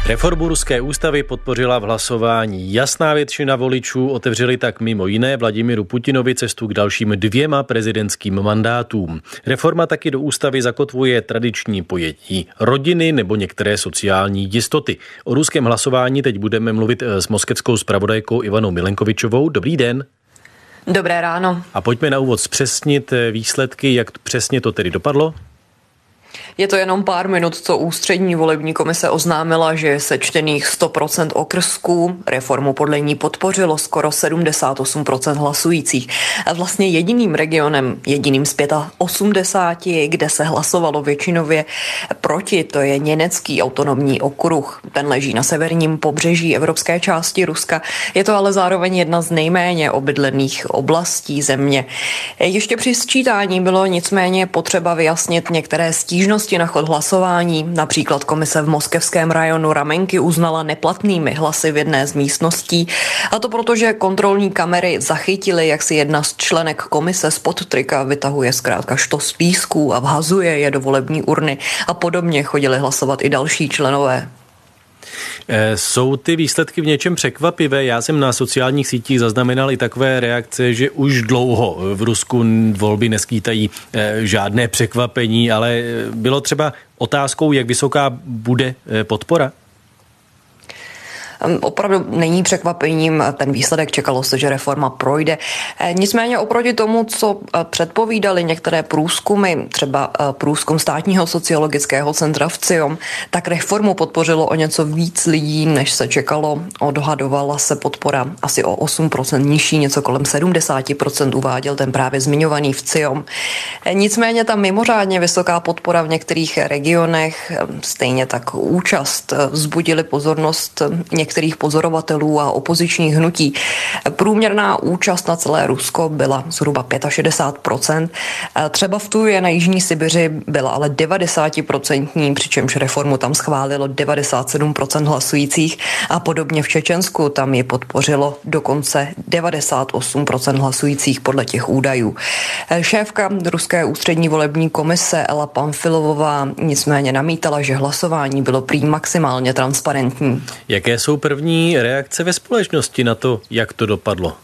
Reformu ruské ústavy podpořila v hlasování jasná většina voličů, otevřeli tak mimo jiné Vladimiru Putinovi cestu k dalším 2 prezidentským mandátům. Reforma taky do ústavy zakotvuje tradiční pojetí rodiny nebo některé sociální jistoty. O ruském hlasování teď budeme mluvit s moskevskou zpravodajkou Ivanou Milenkovičovou. Dobrý den. Dobré ráno. A pojďme na úvod zpřesnit výsledky, jak přesně to tedy dopadlo. Je to jenom pár minut, co ústřední volební komise oznámila, že je sečtených 100% okrsků. Reformu podle ní podpořilo skoro 78% hlasujících. A vlastně jediným regionem, jediným z 85, kde se hlasovalo většinově proti, to je Německý autonomní okruh. Ten leží na severním pobřeží evropské části Ruska. Je to ale zároveň jedna z nejméně obydlených oblastí země. Ještě při sčítání bylo nicméně potřeba vyjasnit některé stížnosti na chod hlasování. Například komise v moskevském rajonu Ramenky uznala neplatnými hlasy v jedné z místností. A to proto, že kontrolní kamery zachytily, jak si jedna z členek komise spod trika vytahuje zkrátka štos lístků a vhazuje je do volební urny. A podobně chodili hlasovat i další členové. Jsou ty výsledky v něčem překvapivé? Já jsem na sociálních sítích zaznamenal i takové reakce, že už dlouho v Rusku volby neskýtají žádné překvapení, ale bylo třeba otázkou, jak vysoká bude podpora? Opravdu není překvapením ten výsledek, čekalo se, že reforma projde. Nicméně oproti tomu, co předpovídali některé průzkumy, třeba průzkum státního sociologického centra v CIOM, tak reformu podpořilo o něco víc lidí, než se čekalo. Odhadovala se podpora asi o 8% nižší, něco kolem 70% uváděl ten právě zmiňovaný v CIOM. Nicméně ta mimořádně vysoká podpora v některých regionech, stejně tak účast, vzbudili pozornost některých pozorovatelů a opozičních hnutí. Průměrná účast na celé Rusko byla zhruba 65%. Třeba v Tuvě na jižní Sibiři byla ale 90%, přičemž reformu tam schválilo 97% hlasujících a podobně v Čečensku tam ji podpořilo dokonce 98% hlasujících podle těch údajů. Šéfka ruské ústřední volební komise Ela Pamfilovová nicméně namítala, že hlasování bylo prý maximálně transparentní. Jaké jsou první reakce ve společnosti na to, jak to dopadlo?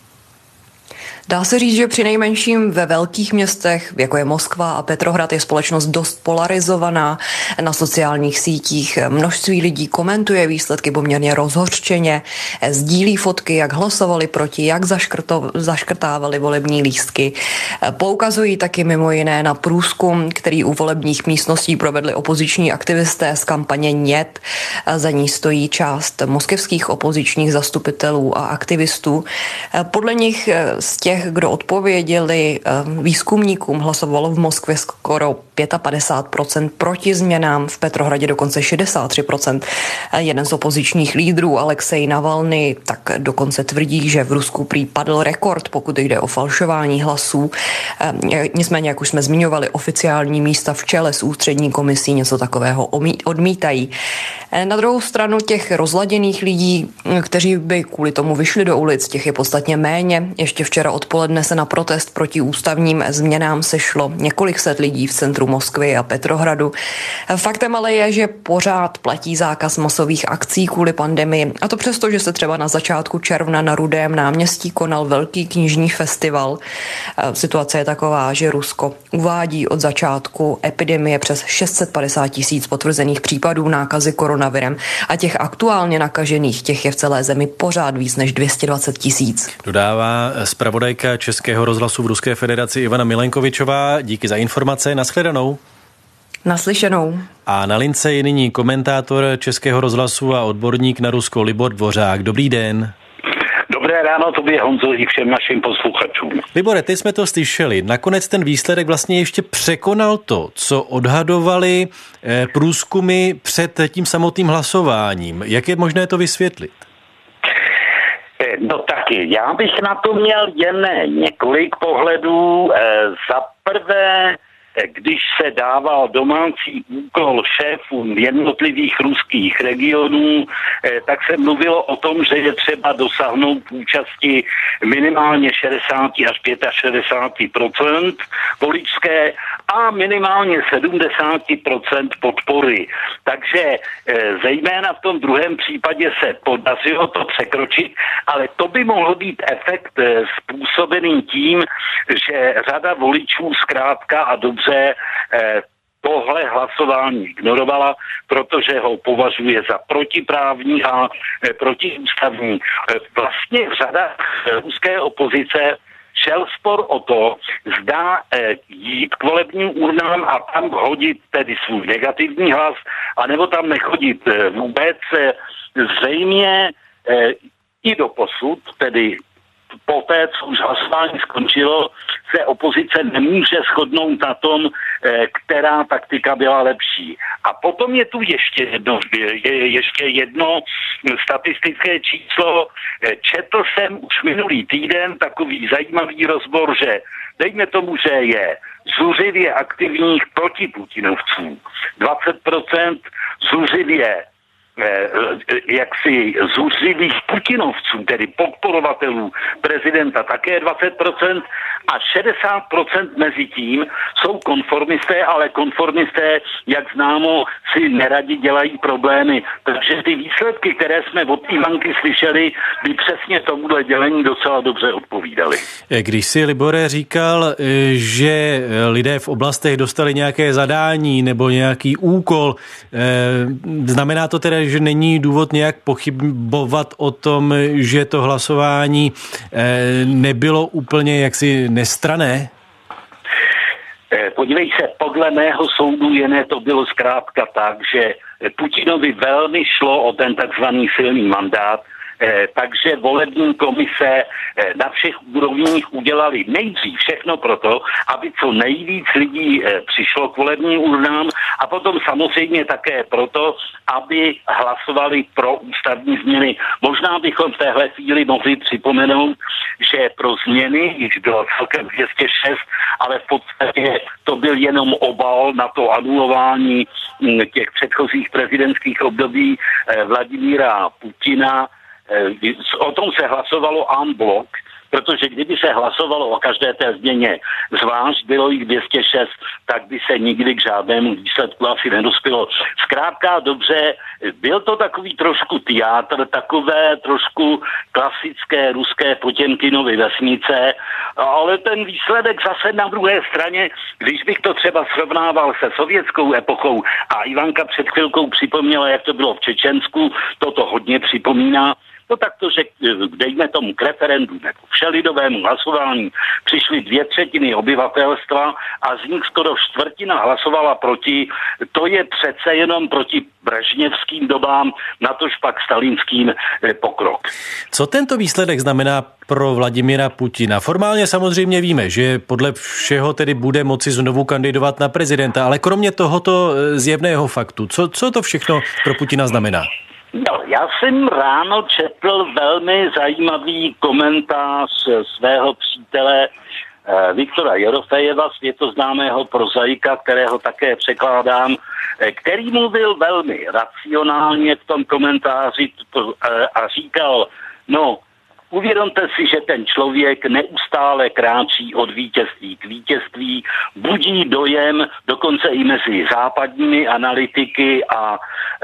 Dá se říct, že přinejmenším ve velkých městech, jako je Moskva a Petrohrad, je společnost dost polarizovaná. Na sociálních sítích množství lidí komentuje výsledky poměrně rozhořčeně, sdílí fotky, jak hlasovali proti, jak zaškrtávali volební lístky. Poukazují taky mimo jiné na průzkum, který u volebních místností provedli opoziční aktivisté z kampaně Nět. Za ní stojí část moskevských opozičních zastupitelů a aktivistů. Podle nich z těch, kdo odpověděli výzkumníkům, hlasovalo v Moskvě skoro 55% proti změnám, v Petrohradě dokonce 63%. Jeden z opozičních lídrů, Alexej Navalny, tak dokonce tvrdí, že v Rusku prý padl rekord, pokud jde o falšování hlasů. Nicméně, jak už jsme zmiňovali, oficiální místa v čele s ústřední komisí něco takového odmítají. Na druhou stranu těch rozladěných lidí, kteří by kvůli tomu vyšli do ulic, těch je podstatně méně. Ještě včera odpoledne se na protest proti ústavním změnám sešlo několik set lidí v centru Moskvy a Petrohradu. Faktem ale je, že pořád platí zákaz masových akcí kvůli pandemii. A to přesto, že se třeba na začátku června na Rudém náměstí konal velký knižní festival. Situace je taková, že Rusko uvádí od začátku epidemie přes 650 000 potvrzených případů nákazy koronavirem a těch aktuálně nakažených, těch je v celé zemi pořád víc než 220 000. Dodává zpravodajka Českého rozhlasu v Ruské federaci Ivana Milenkovičová. Díky za informace, nashledanou. Naslyšenou. A na lince je nyní komentátor Českého rozhlasu a odborník na Rusko Libor Dvořák. Dobrý den. Dobré ráno tobě, Honzo, i všem našim posluchačům. Libore, teď jsme to slyšeli. Nakonec ten výsledek vlastně ještě překonal to, co odhadovali průzkumy před tím samotným hlasováním. Jak je možné to vysvětlit? No taky, já bych na to měl jen několik pohledů. Za prvé, když se dával domácí úkol šéfům jednotlivých ruských regionů, tak se mluvilo o tom, že je třeba dosáhnout účasti minimálně 60 až 65% voličské a minimálně 70% podpory. Takže zejména v tom druhém případě se podařilo to překročit, ale to by mohl být efekt způsobený tím, že řada voličů zkrátka a dobře tohle hlasování ignorovala, protože ho považuje za protiprávní a protiústavní. Vlastně řada ruské opozice šel spor o to, zda jít k volebním urnám a tam hodit tedy svůj negativní hlas, anebo tam nechodit vůbec. Zřejmě i doposud, tedy poté, co už hlasování skončilo, se opozice nemůže shodnout na tom, která taktika byla lepší. A potom je tu ještě jedno statistické číslo. Četl jsem už minulý týden takový zajímavý rozbor, že dejme tomu, že je zuřivě aktivních protiputinovců 20%, zuřivě jaksi zuřivých putinovců, tedy podporovatelů prezidenta také 20% a 60% mezi tím jsou konformisté, ale konformisté, jak známo, si neradi dělají problémy. Takže ty výsledky, které jsme od Ivanky slyšeli, by přesně tomuhle dělení docela dobře odpovídaly. Když si Libore říkal, že lidé v oblastech dostali nějaké zadání nebo nějaký úkol, znamená to teda, že není důvod nějak pochybovat o tom, že to hlasování nebylo úplně jaksi nestranné? Podívej se, podle mého soudu jen to bylo zkrátka tak, že Putinovi velmi šlo o ten takzvaný silný mandát, takže volební komise na všech úrovních udělali nejdřív všechno proto, aby co nejvíc lidí přišlo k volebním urnám a potom samozřejmě také proto, aby hlasovali pro ústavní změny. Možná bychom v téhle chvíli mohli připomenout, že pro změny již bylo celkem 206, ale v podstatě to byl jenom obal na to anulování těch předchozích prezidentských období Vladimíra Putina. O tom se hlasovalo en bloc, protože kdyby se hlasovalo o každé té změně zvlášť, bylo jich 206, tak by se nikdy k žádnému výsledku asi nedospělo. Zkrátka dobře, byl to takový trošku teátr, takové trošku klasické ruské Potěmkinovy vesnice, ale ten výsledek zase na druhé straně, když bych to třeba srovnával se sovětskou epochou a Ivanka před chvilkou připomněla, jak to bylo v Čečensku, toto hodně připomíná. No tak to, že dejme tomu k referendu nebo všelidovému hlasování přišly 2/3 obyvatelstva a z nich skoro 1/4 hlasovala proti, to je přece jenom proti brežněvským dobám, natož pak stalinským pokrok. Co tento výsledek znamená pro Vladimira Putina? Formálně samozřejmě víme, že podle všeho tedy bude moci znovu kandidovat na prezidenta, ale kromě tohoto zjevného faktu, co to všechno pro Putina znamená? No, já jsem ráno četl velmi zajímavý komentář svého přítele Viktora Jerofejeva, světoznámého prozaika, kterého také překládám, který mluvil velmi racionálně v tom komentáři a říkal, no, uvědomte si, že ten člověk neustále kráčí od vítězství k vítězství, budí dojem dokonce i mezi západními analytiky a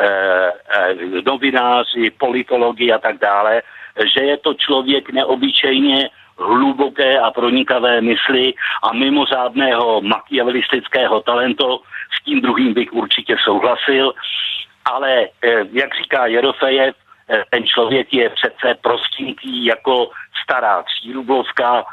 novináři, politologi a tak dále, že je to člověk neobyčejně hluboké a pronikavé mysli a mimořádného machiavelistického talentu. S tím druhým bych určitě souhlasil, ale jak říká Jerofejev, ten člověk je přece prostinký jako stará Třírublovská.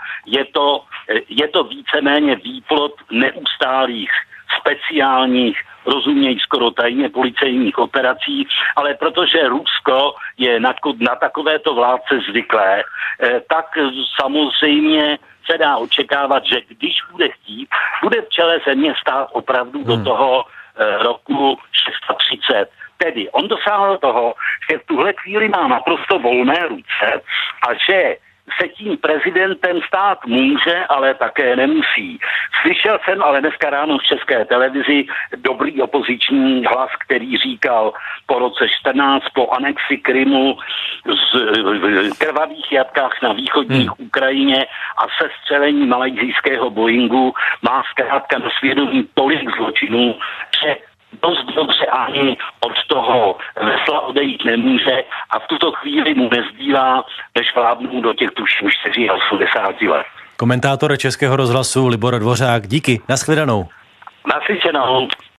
Je to víceméně výplod neustálých speciálních, rozumějí skoro tajně policejních operací, ale protože Rusko je na takovéto vládce zvyklé, tak samozřejmě se dá očekávat, že když bude chtít, bude v čele země stát opravdu do toho roku 630. Tedy on dosáhl toho, že v tuhle chvíli má naprosto volné ruce a že se tím prezidentem stát může, ale také nemusí. Slyšel jsem ale dneska ráno v České televizi dobrý opoziční hlas, který říkal po roce 14, po anexi Krymu, z krvavých jatkách na východní Ukrajině a sestřelení malajzijského Boeingu má zkrátka na svědomí tolik zločinů, že dost dobře ani od toho vesla odejít nemůže a v tuto chvíli mu nezbývá, než vládnou do těch tuším 84 let. Komentátor Českého rozhlasu Libor Dvořák, díky, nashledanou. Naslyšenou.